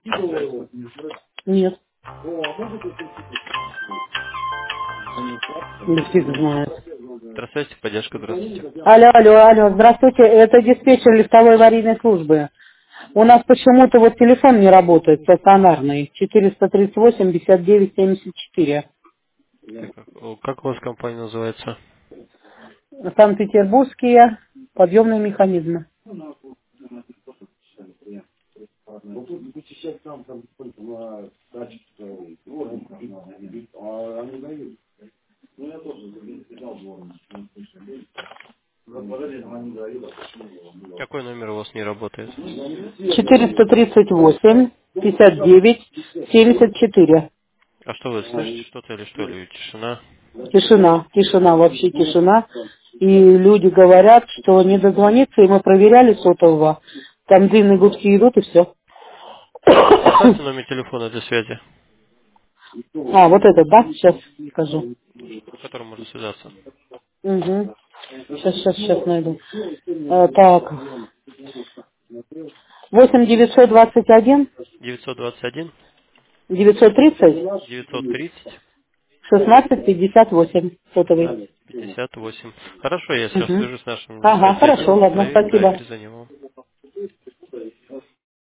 Нет. Да фиг знает. Здравствуйте, поддержка, здравствуйте. Алло, алло, алло, здравствуйте, это диспетчер лифтовой аварийной службы. У нас почему-то вот телефон не работает, стационарный, 438-59-74. Так, как у вас компания называется? Санкт-Петербургские подъемные механизмы. Какой номер у вас не работает? 438-59-74. А что вы слышите что-то или что? Или тишина? Тишина, тишина, вообще тишина. И люди говорят, что не дозвониться, и мы проверяли сотового. Там длинные гудки идут, и все. Оставьте номер телефона для связи, А, вот этот, да? Сейчас скажу. по которому можно связаться. Угу. Сейчас найду. Так. 8-921 921 930 930 16-58 сотовый. 58. Хорошо, я сейчас Угу. свяжусь с нашим Ага, хорошо, отделом ладно, и да, спасибо. перезвоню вам.